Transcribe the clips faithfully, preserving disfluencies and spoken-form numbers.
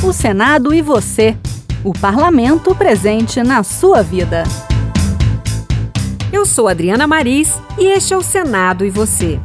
O Senado e você. O parlamento presente na sua vida. Eu sou Adriana Maris e este é o Senado e você.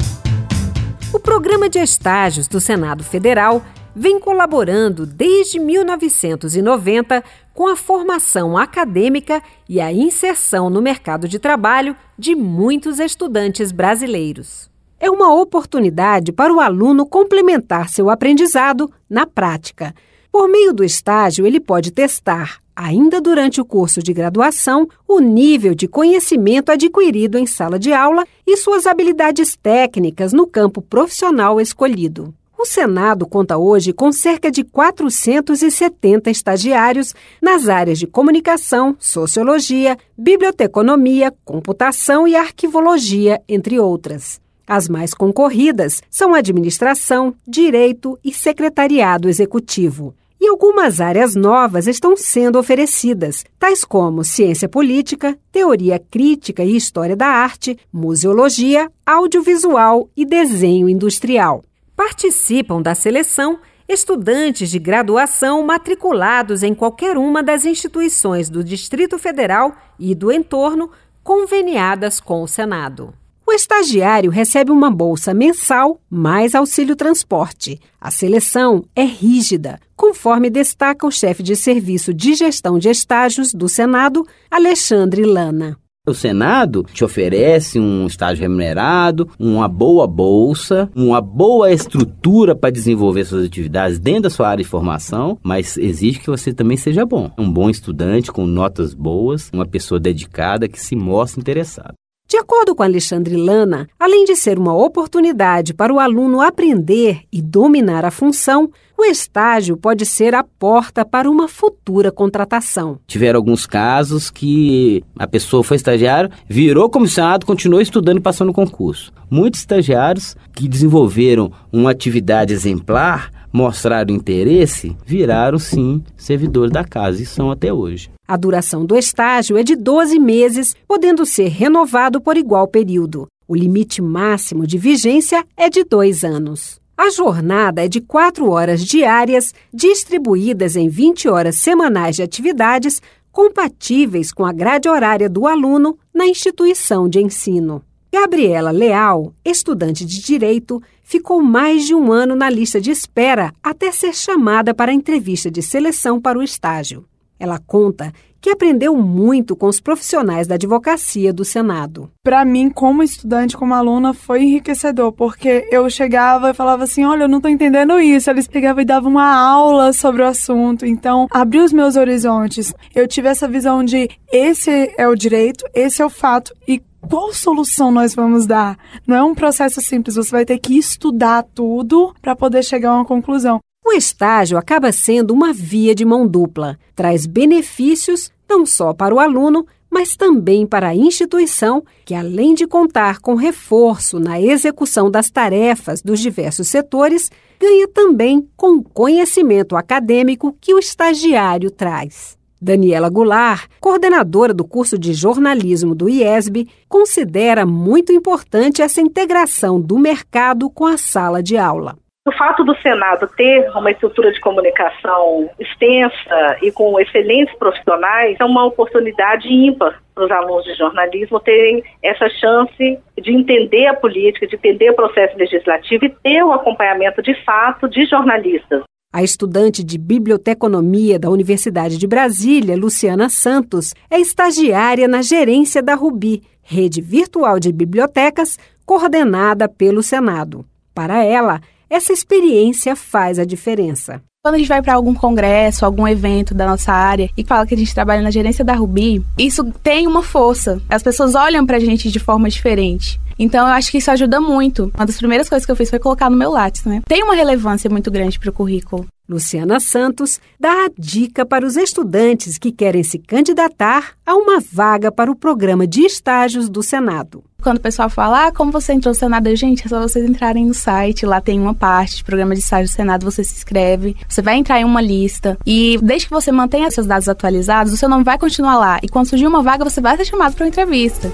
O programa de estágios do Senado Federal vem colaborando desde mil novecentos e noventa com a formação acadêmica e a inserção no mercado de trabalho de muitos estudantes brasileiros. É uma oportunidade para o aluno complementar seu aprendizado na prática. Por meio do estágio, ele pode testar, ainda durante o curso de graduação, o nível de conhecimento adquirido em sala de aula e suas habilidades técnicas no campo profissional escolhido. O Senado conta hoje com cerca de quatrocentos e setenta estagiários nas áreas de comunicação, sociologia, biblioteconomia, computação e arquivologia, entre outras. As mais concorridas são administração, direito e secretariado executivo. E algumas áreas novas estão sendo oferecidas, tais como ciência política, teoria crítica e história da arte, museologia, audiovisual e desenho industrial. Participam da seleção estudantes de graduação matriculados em qualquer uma das instituições do Distrito Federal e do entorno conveniadas com o Senado. O estagiário recebe uma bolsa mensal mais auxílio transporte. A seleção é rígida, conforme destaca o chefe de serviço de gestão de estágios do Senado, Alexandre Lana. O Senado te oferece um estágio remunerado, uma boa bolsa, uma boa estrutura para desenvolver suas atividades dentro da sua área de formação, mas exige que você também seja bom. Um bom estudante com notas boas, uma pessoa dedicada que se mostra interessada. De acordo com Alexandre Lana, além de ser uma oportunidade para o aluno aprender e dominar a função, o estágio pode ser a porta para uma futura contratação. Tiveram alguns casos que a pessoa foi estagiário, virou comissionado, continuou estudando e passou no concurso. Muitos estagiários que desenvolveram uma atividade exemplar, mostraram interesse, viraram sim servidores da casa e são até hoje. A duração do estágio é de doze meses, podendo ser renovado por igual período. O limite máximo de vigência é de dois anos. A jornada é de quatro horas diárias, distribuídas em vinte horas semanais de atividades, compatíveis com a grade horária do aluno na instituição de ensino. Gabriela Leal, estudante de Direito, ficou mais de um ano na lista de espera até ser chamada para a entrevista de seleção para o estágio. Ela conta que aprendeu muito com os profissionais da advocacia do Senado. Para mim, como estudante, como aluna, foi enriquecedor, porque eu chegava e falava assim, olha, eu não estou entendendo isso. Eles pegavam e davam uma aula sobre o assunto. Então, abriu os meus horizontes. Eu tive essa visão de esse é o direito, esse é o fato e qual solução nós vamos dar? Não é um processo simples, você vai ter que estudar tudo para poder chegar a uma conclusão. O estágio acaba sendo uma via de mão dupla. Traz benefícios não só para o aluno, mas também para a instituição, que além de contar com reforço na execução das tarefas dos diversos setores, ganha também com o conhecimento acadêmico que o estagiário traz. Daniela Goulart, coordenadora do curso de jornalismo do I E S B, considera muito importante essa integração do mercado com a sala de aula. O fato do Senado ter uma estrutura de comunicação extensa e com excelentes profissionais é uma oportunidade ímpar para os alunos de jornalismo terem essa chance de entender a política, de entender o processo legislativo e ter o acompanhamento de fato de jornalistas. A estudante de biblioteconomia da Universidade de Brasília, Luciana Santos, é estagiária na gerência da Rubi, rede virtual de bibliotecas coordenada pelo Senado. Para ela, essa experiência faz a diferença. Quando a gente vai para algum congresso, algum evento da nossa área e fala que a gente trabalha na gerência da Rubi, isso tem uma força. As pessoas olham para a gente de forma diferente. Então, eu acho que isso ajuda muito. Uma das primeiras coisas que eu fiz foi colocar no meu Lattes, né? Tem uma relevância muito grande para o currículo. Luciana Santos dá a dica para os estudantes que querem se candidatar a uma vaga para o programa de estágios do Senado. Quando o pessoal fala, ah, como você entrou no Senado? Eu, gente, é só vocês entrarem no site, lá tem uma parte de programa de estágio do Senado, você se inscreve, você vai entrar em uma lista e desde que você mantenha seus dados atualizados, o seu nome vai continuar lá e quando surgir uma vaga, você vai ser chamado para uma entrevista.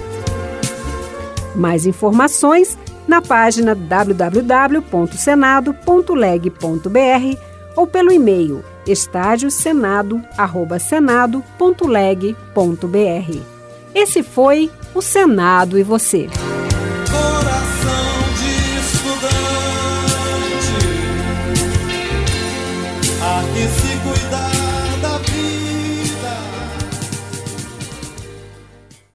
Mais informações na página w w w ponto senado ponto leg ponto b r ou pelo e-mail estágiosenado arroba senado ponto leg ponto br. Esse foi o Senado e Você. Coração de estudante, a que se cuidar.